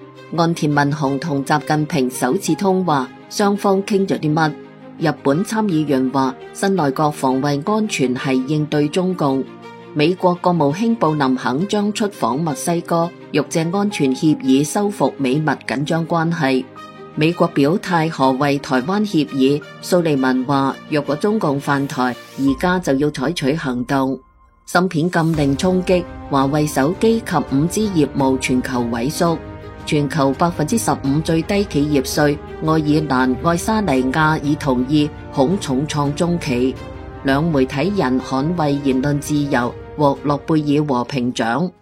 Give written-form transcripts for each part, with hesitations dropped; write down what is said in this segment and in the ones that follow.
岸田文雄同習近平首次通話，雙方傾咗啲乜？日本參議員話，新內閣防衛安全係應對中共。美國國務卿布林肯將出訪墨西哥，欲借安全協議修復美墨緊張關係。美國表態何謂台灣協議？蘇利文話，若果中共犯台，而家就要採取行動。芯片禁令衝擊華為手機及 5G 業務全球萎縮。全球 15% 最低企業稅，愛爾蘭愛沙尼亞已同意恐重創中企。兩媒體人捍衛言論自由，獲諾貝爾和平獎。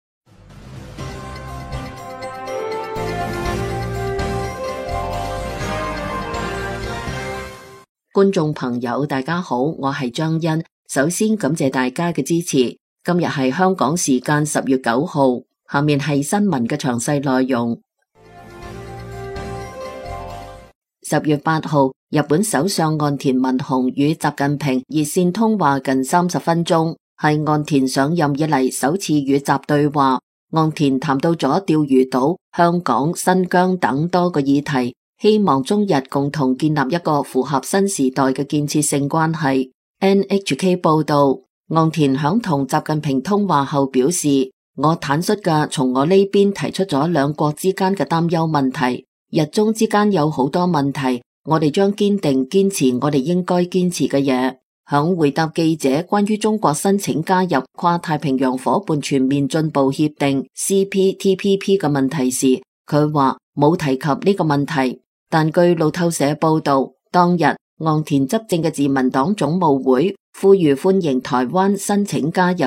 觀眾朋友大家好，我係張欣，首先感謝大家嘅支持。今日係香港時間10月9號，下面係新聞嘅詳細內容。10月8號，日本首相岸田文雄與習近平熱線通話近30分鐘，係岸田上任以嚟首次與習對話。岸田談到咗釣魚島、香港、新疆等多個議題，希望中日共同建立一個符合新時代嘅建設性關係。NHK 報道，岸田響同習近平通話後表示，我坦率嘅從我呢邊提出咗兩國之間嘅擔憂問題，日中之間有好多問題，我哋將堅定堅持我哋應該堅持嘅嘢。響回答記者關於中國申請加入跨太平洋伙伴全面進步協定 CPTPP 嘅問題時，佢話冇提及呢個問題。但據路透社報道，當日岸田執政嘅自民黨總務會呼籲歡迎台灣申請加入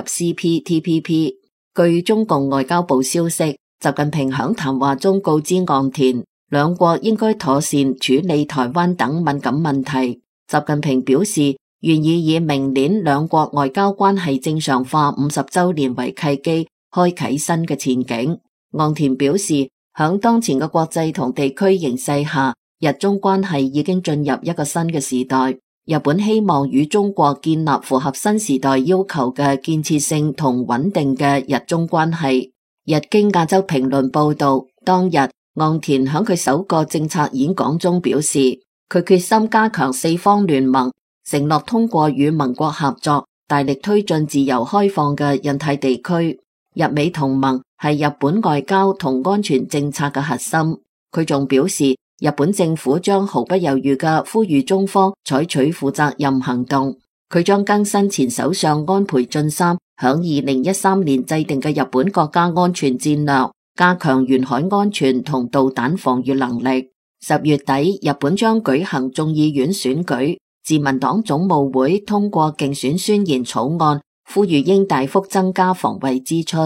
CPTPP。據中共外交部消息，習近平響談話中告知岸田，兩國應該妥善處理台灣等敏感問題。習近平表示，願意以明年兩國外交關係正常化50週年為契機，開啟新嘅前景。岸田表示，響當前嘅國際同地區形勢下，日中關係已經進入一個新嘅時代。日本希望與中國建立符合新時代要求嘅建設性同穩定嘅日中關係。日經亞洲評論報道，當日岸田響佢首個政策演講中表示，佢決心加強四方聯盟，承諾通過與盟國合作，大力推進自由開放嘅印太地區。日美同盟係日本外交同安全政策嘅核心。佢仲表示，日本政府將毫不猶豫嘅呼籲中方採取負責任行動。佢將更新前首相安倍晉三響2013年制定嘅日本國家安全戰略，加強沿海安全同導彈防禦能力。10月底，日本將舉行眾議院選舉，自民黨總務會通過競選宣言草案，呼籲應大幅增加防衛支出。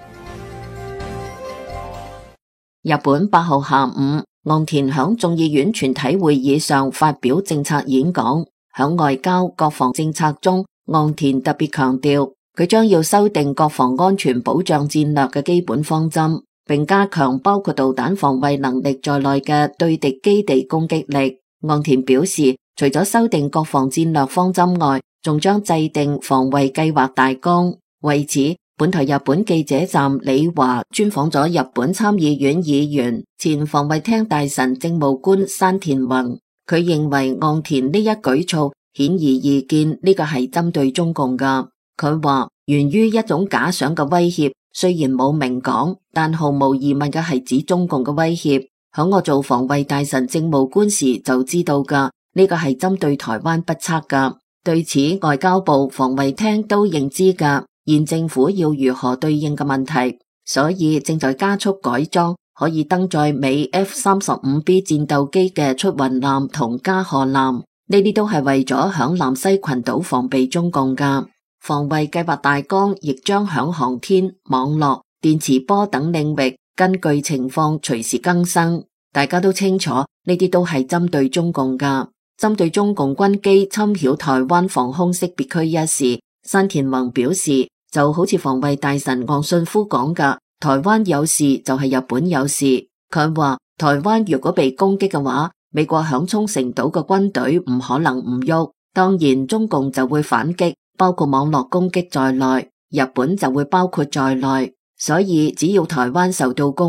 日本8號下午，岸田響眾議院全體會議上發表政策演講。響外交、國防政策中，岸田特別強調，佢將要修訂國防安全保障戰略嘅基本方針，並加強包括導彈防衛能力在內嘅對敵基地攻擊力。岸田表示，除咗修訂國防戰略方針外，仲將制定防衛計劃大綱。為此，本台日本記者站李華專訪咗日本參議院議員、前防衛廳大臣政務官山田宏。佢認為岸田呢一舉措顯而易見，呢個係針對中共噶。佢話源於一種假想嘅威脅，雖然冇明講，但毫無疑問嘅係指中共嘅威脅。響我做防衛大臣政務官時就知道噶，呢個係針對台灣不測噶。對此，外交部、防衛廳都認知噶。現政府要如何對應嘅問題，所以正在加速改裝可以登載美 F-35B 戰鬥機嘅出雲艦同加賀艦，呢啲都係為咗響南西群島防備中共噶。防衛計劃大綱亦將響航天、網絡、電磁波等領域根據情況隨時更新。大家都清楚，呢啲都係針對中共噶。針對中共軍機侵擾台灣防空識別區一事，山田宏表示，就好似防衛大臣岸信夫講嘅，台灣有事就係日本有事。佢話台灣如果被攻擊嘅話，美國響沖繩島嘅軍隊唔可能唔喐，當然中共就會反擊，包括網絡攻擊在內，日本就會包括在內。所以只要台灣受到攻擊，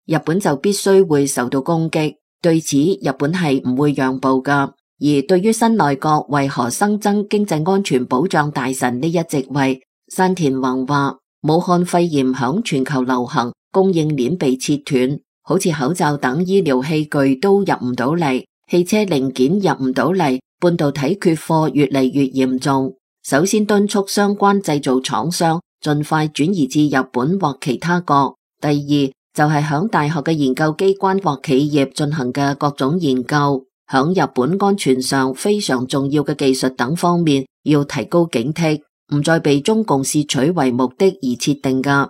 日本就必須會受到攻擊。對此，日本係唔會讓步㗎。而對於新內閣為何新增經濟安全保障大臣呢一職位，山田宏話：武漢肺炎響全球流行，供應鏈被切斷，好似口罩等醫療器具都入唔到嚟，汽車零件入唔到嚟，半導體缺貨越嚟越嚴重。首先敦促相關製造廠商盡快轉移至日本或其他國。第二就係響大學嘅研究機關或企業進行嘅各種研究，響日本安全上非常重要嘅技術等方面要提高警惕，唔再被中共竊取為目的而設定㗎。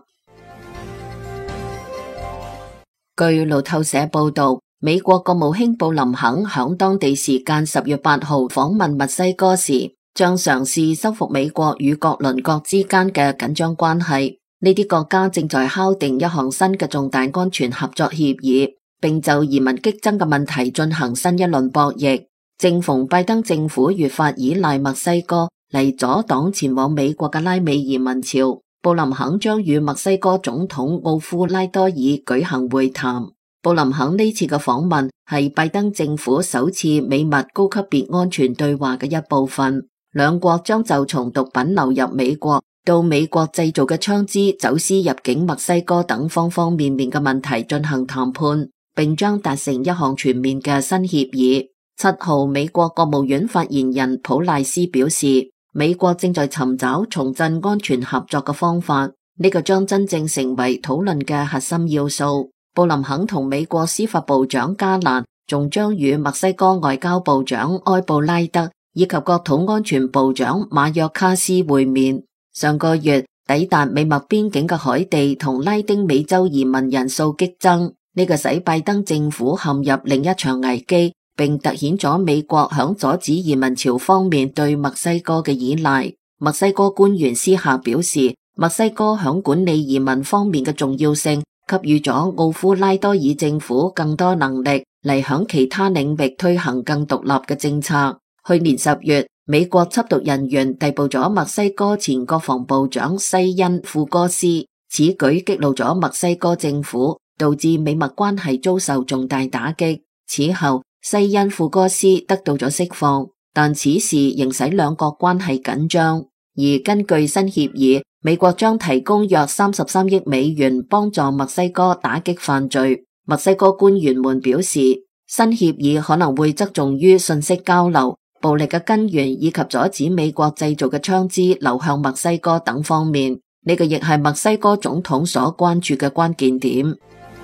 據路透社報道，美國國務卿布林肯響當地時間10月8號訪問墨西哥時，將嘗試修復美國與各鄰國之間嘅緊張關係。呢啲國家正在敲定一項新嘅重大安全合作協議，並就移民激增嘅問題進行新一輪博弈。正逢拜登政府越發依賴墨西哥嚟阻擋前往美國嘅拉美移民潮，布林肯將與墨西哥總統奧夫拉多爾舉行會談。布林肯呢次嘅訪問係拜登政府首次美墨高級別安全對話嘅一部分，兩國將就從毒品流入美國到美國製造嘅槍支走私入境墨西哥等方方面面嘅問題進行談判，並將達成一項全面嘅新協議。7號，美國國務院發言人普賴斯表示，美國正在尋找重振安全合作嘅方法，呢個將真正成為討論嘅核心要素。布林肯同美國司法部長加蘭仲將與墨西哥外交部長埃布拉德以及國土安全部長馬約卡斯會面。上個月抵達美墨邊境嘅海地同拉丁美洲移民人數激增，呢個使拜登政府陷入另一場危機，並凸顯咗美國響阻止移民潮方面對墨西哥嘅依賴。墨西哥官員私下表示，墨西哥響管理移民方面嘅重要性，給予咗奧夫拉多爾政府更多能力嚟響其他領域推行更獨立嘅政策。去年10月，美國緝毒人員逮捕咗墨西哥前國防部長西恩庫哥斯，此舉激怒咗墨西哥政府，導致美墨關係遭受重大打擊。此後，西恩庫哥斯得到咗釋放，但此事仍使兩國關係緊張。而根據新協議，美國將提供約33億美元幫助墨西哥打擊犯罪。墨西哥官員們表示，新協議可能會側重於信息交流、暴力嘅根源以及阻止美國製造嘅槍支流向墨西哥等方面。呢個亦係墨西哥總統所關注嘅關鍵點。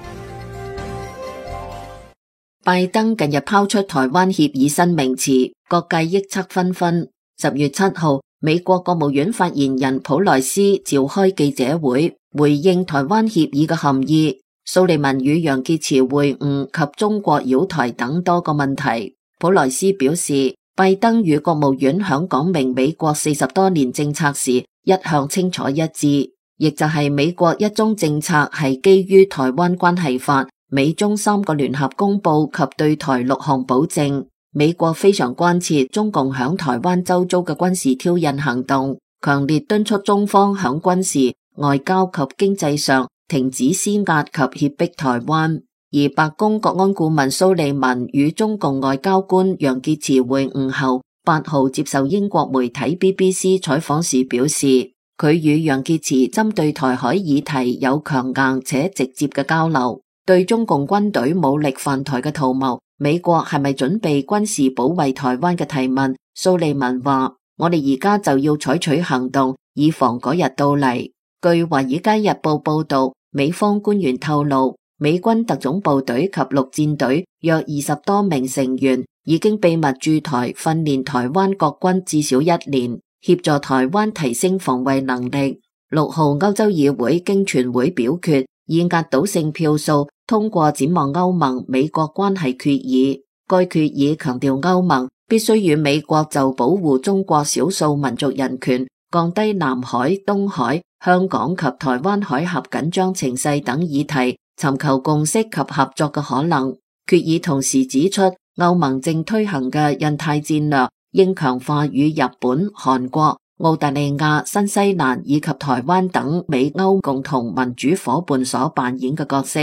拜登近日拋出台灣協議新名詞，各界臆測紛紛。10月7號，美國國務院發言人普萊斯召開記者會，回應台灣協議嘅含義、蘇利文與楊潔篪會晤及中國擾台等多個問題。普萊斯表示，拜登與國務院響講明美國40多年政策時一向清楚一致，亦就係美國一中政策係基於台灣關係法、美中3個聯合公報及對台6項保證。美國非常關切中共響台灣周遭嘅軍事挑釁行動，強烈敦促中方響軍事、外交及經濟上停止施壓及脅迫台灣。而白宮國安顧問蘇利文與中共外交官楊潔篪會晤後，8號接受英國媒體 BBC 採訪時表示，佢與楊潔篪針對台海議題有強硬且直接嘅交流。對中共軍隊武力犯台嘅圖謀，美國係咪準備軍事保衛台灣嘅提問，蘇利文話：我哋而家就要採取行動，以防嗰日到嚟。據華爾街日報報道，美方官員透露，美軍特種部隊及陸戰隊約20多名成員已經秘密駐台訓練台灣國軍至少1年，協助台灣提升防衛能力。6號，歐洲議會經全會表決，以壓倒性票數通過展望歐盟美國關係決議。該決議強調歐盟必須與美國就保護中國少數民族人權、降低南海、東海、香港及台灣海峽緊張情勢等議題尋求共識及合作嘅可能。決議同時指出，歐盟正推行嘅印太戰略應強化與日本、韓國、澳大利亞、新西蘭以及台灣等美歐共同民主夥伴所扮演嘅角色。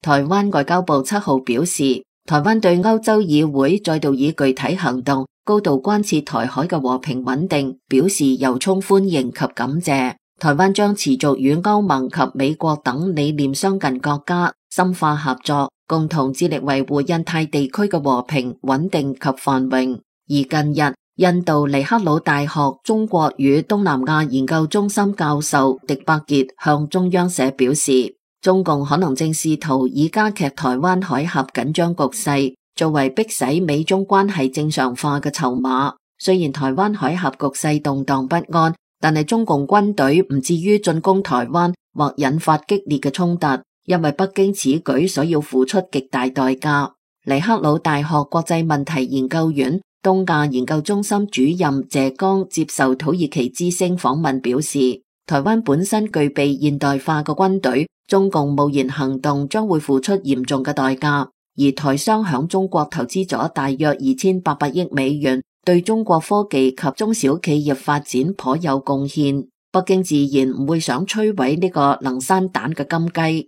台灣外交部7號表示，台灣對歐洲議會再度以具體行動高度關切台海嘅和平穩定表示由衷歡迎及感謝。台灣將持續與歐盟及美國等理念相近國家深化合作，共同致力維護印太地區嘅和平穩定及繁榮。而近日，印度尼赫魯大學中國與東南亞研究中心教授狄伯傑向中央社表示，中共可能正試圖以加劇台灣海峽緊張局勢作為迫使美中關係正常化嘅籌碼。雖然台灣海峽局勢動盪不安，但係中共軍隊唔至於進攻台灣或引發激烈嘅衝突，因為北京此舉所要付出極大代價。尼赫魯大學國際問題研究院東亞研究中心主任謝剛接受土耳其之聲訪問表示，台灣本身具備現代化嘅軍隊，中共貿然行動將會付出嚴重嘅代價，而台商響中國投資咗大約2800億美元，對中國科技及中小企業發展頗有貢獻。北京自然唔會想摧毀呢個能生蛋嘅金雞。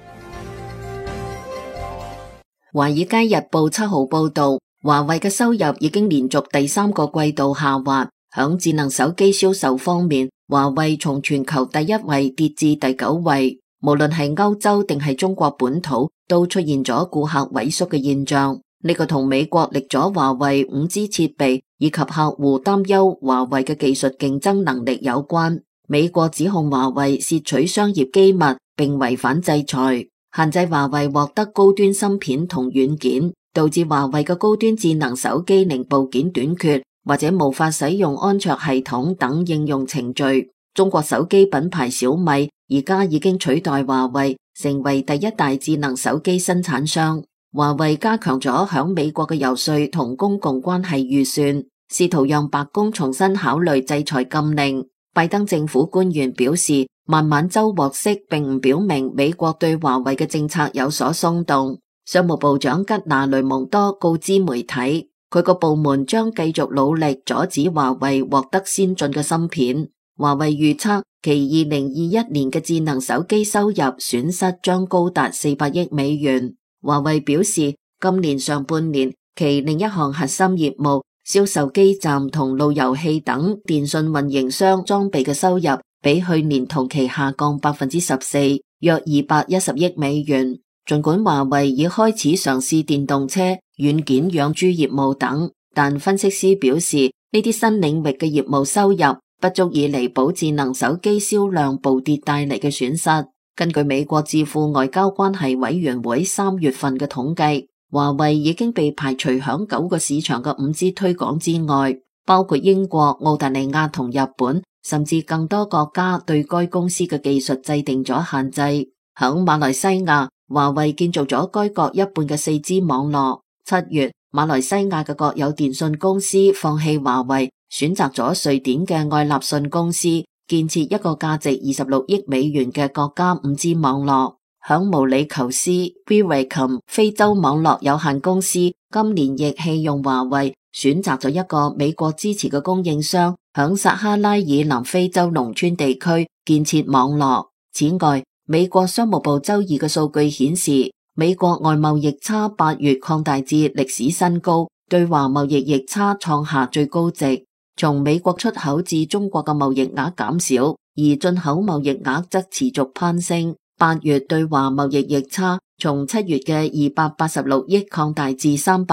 華爾街日報7號報道，華為嘅收入已經連續第3個季度下滑。響智能手機銷售方面，華為從全球第1位跌至第9位。無論係歐洲定係中國本土，都出現咗顧客萎縮嘅現象。呢個同美國力阻華為 5G 設備以及客戶擔憂華為嘅技術競爭能力有關。美國指控華為竊取商業機密並違反制裁，限制華為獲得高端芯片同軟件，導致華為嘅高端智能手機零部件短缺或者無法使用安卓系統等應用程序。中國手機品牌小米而家已經取代華為成為第1大智能手機生產商。華為加強咗響美國嘅游說同公共關係預算，試圖讓白宮重新考慮制裁禁令。拜登政府官員表示，孟晚舟獲釋並唔表明美國對華為嘅政策有所鬆動。商務部長吉娜雷蒙多告知媒體，佢個部門將繼續努力阻止華為獲得先進嘅芯片。華為預測其2021年嘅智能手機收入損失將高達400億美元。華為表示，今年上半年其另一項核心業務銷售基站同路由器等電信運營商裝備嘅收入，比去年同期下降14%，約210億美元。儘管華為已開始嘗試電動車、軟件養豬業務等，但分析師表示，呢啲新領域嘅業務收入不足以彌補智能手機銷量暴跌帶嚟嘅損失。根據美國智庫外交關係委員會3月份嘅統計，華為已經被排除響9個市場嘅 5G 推廣之外，包括英國、澳大利亞同日本，甚至更多國家對該公司嘅技術制定咗限制。響馬來西亞，華為建造咗該國一半嘅 4G 網絡。7月，馬來西亞嘅國有電信公司放棄華為，選擇咗瑞典嘅愛立信公司，建設一個價值26億美元嘅國家 5G 網絡。響毛里求斯 Viracom 非洲網絡有限公司今年亦棄用華為，選擇咗一個美國支持嘅供應商，響撒哈拉以南非洲農村地區建設網絡。此外，美國商務部周二嘅數據顯示，美國外貿逆差8月擴大至歷史新高，對華貿易逆差創下最高值。從美國出口至中國嘅貿易額減少，而進口貿易額則持續攀升。8月對華貿易逆差從7月嘅286億擴大至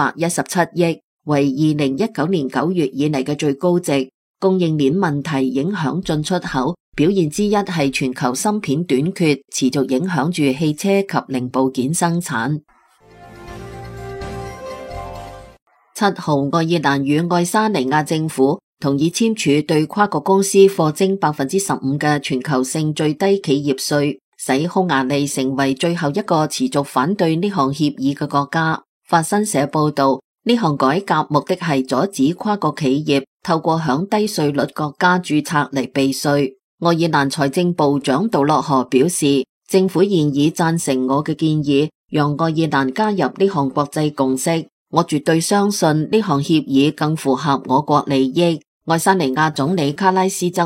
317億，為2019年9月以嚟嘅最高值。供應鏈問題影響進出口，表現之一係全球芯片短缺，持續影響住汽車及零部件生產。7號，愛爾蘭與愛沙尼亞政府同意簽署對跨國公司課徵15%嘅全球性最低企業稅，使匈牙利成為最後一個持續反對呢項協議嘅國家。法新社報道，呢項改革目的係阻止跨國企業透過響低稅率國家註冊嚟避稅。愛爾蘭財政部長杜洛河表示，政府現已贊成我嘅建議，讓愛爾蘭加入呢項國際共識。我絕對相信呢項協議更符合我國利益。愛沙尼亞總理卡拉斯則話，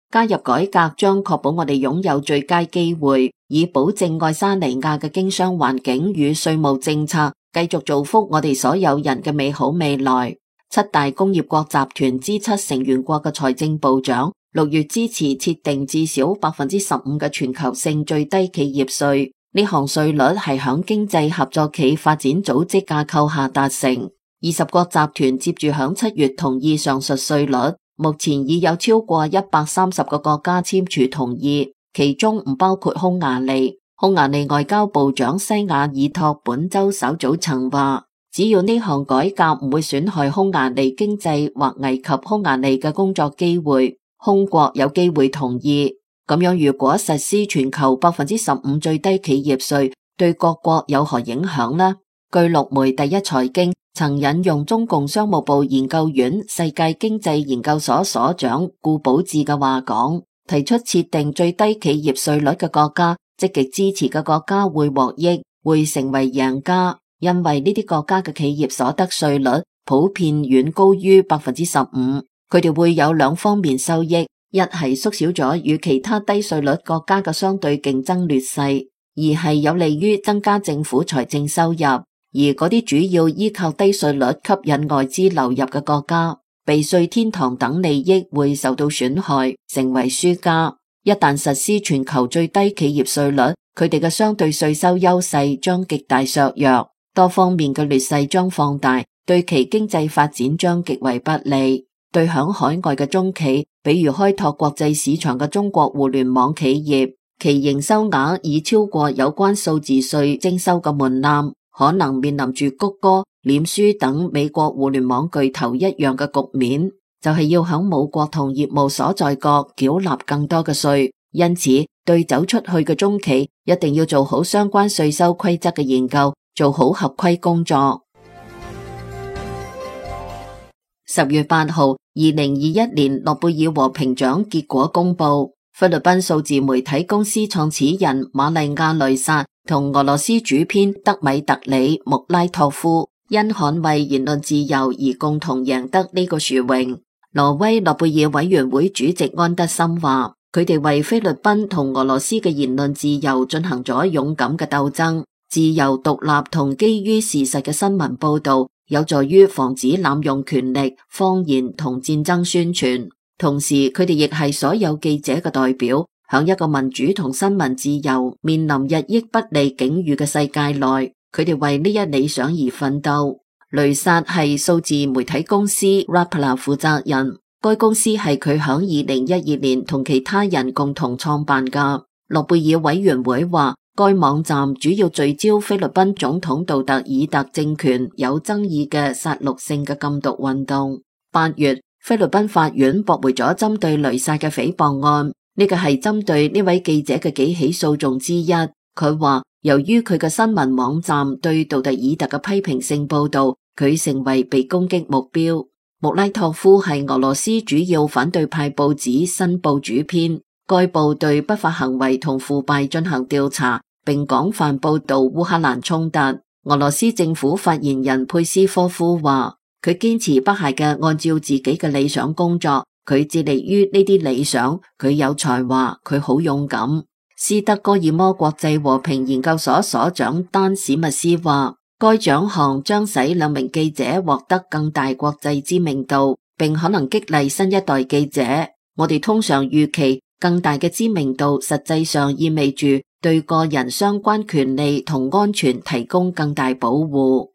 加入改革將確保我哋擁有最佳機會，以保證愛沙尼亞嘅經商環境與稅務政策繼續造福我哋所有人嘅美好未來。七大工業國集團G7成員國嘅財政部長6月支持設定至少15%嘅全球性最低企業稅，呢項稅率係響經濟合作暨發展組織架構下達成。20國集團接住響7月同意上述稅率。目前已有超過130個國家簽署同意，其中唔包括匈牙利。匈牙利外交部長西雅爾托本周稍早曾話，只要呢項改革唔會損害匈牙利經濟或危及匈牙利嘅工作機會，匈國有機會同意。咁樣如果實施全球15%最低企業稅，對各國有何影響呢？據陸媒第一財經曾引用中共商務部研究院世界經濟研究所所長顧寶志嘅話講，提出設定最低企業稅率嘅國家，積極支持嘅國家會獲益，會成為贏家，因為呢啲國家嘅企業所得稅率普遍遠高於15%，佢哋會有兩方面收益，一係縮小咗與其他低稅率國家嘅相對競爭劣勢，二係有利於增加政府財政收入。而嗰啲主要依靠低稅率吸引外資流入嘅國家，避稅天堂等利益會受到損害，成為輸家。一旦實施全球最低企業稅率，佢哋嘅相對稅收優勢將極大削弱，多方面嘅劣勢將放大，對其經濟發展將極為不利。對響海外嘅中企，比如開拓國際市場嘅中國互聯網企業，其營收額已超過有關數字稅徵收嘅門檻，可能面臨住谷歌、臉書等美國互聯網巨頭一樣嘅局面，就係要響母國同業務所在國繳納更多嘅稅。因此，對走出去嘅中企，一定要做好相關稅收規則嘅研究，做好合規工作。10月8號，2021年諾貝爾和平獎結果公布，菲律賓數字媒體公司創始人瑪麗亞雷薩同俄羅斯主編德米特里穆拉托夫因捍衛言論自由而共同贏得呢個殊榮。挪威諾貝爾委員會主席安德森話，佢哋為菲律賓同俄羅斯嘅言論自由進行咗勇敢嘅鬥爭，自由、獨立同基於事實嘅新聞報道有助於防止濫用權力、謊言同戰爭宣傳。同時，佢哋亦係所有記者嘅代表，響一個民主同新聞自由面臨日益不利境遇嘅世界內，佢哋為呢一理想而奮鬥。雷薩係數字媒體公司 Rappler 負責人，該公司係佢響2012年同其他人共同創辦㗎。諾貝爾委員會話，該網站主要聚焦菲律賓總統杜特爾特政權有爭議嘅殺戮性嘅禁毒運動。8月，菲律賓法院駁回咗針對雷薩嘅誹謗案，呢個係針對呢位記者嘅幾起訴訟之一。佢話，由於佢嘅新聞網站對杜特爾特嘅批評性報道，佢成為被攻擊目標。穆拉托夫係俄羅斯主要反對派報紙新報主編，該報對不法行為同腐敗進行調查，並廣泛報道烏克蘭衝突。俄羅斯政府發言人佩斯科夫話，佢堅持不懈嘅按照自己嘅理想工作，佢致力於呢啲理想，佢有才華，佢好勇敢。斯德哥爾摩國際和平研究所所長丹史密斯話，該獎項將使兩名記者獲得更大國際知名度，並可能激勵新一代記者。我哋通常預期更大嘅知名度實際上意味住對個人相關權利同安全提供更大保護。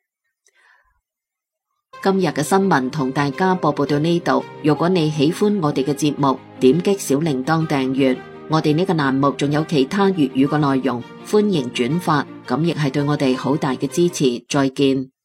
今日嘅新聞同大家播報到呢度，如果你喜歡我哋嘅節目，點擊小鈴鐺訂閱。我哋呢個欄目仲有其他粵語嘅內容，歡迎轉發，咁亦係對我哋好大嘅支持。再見。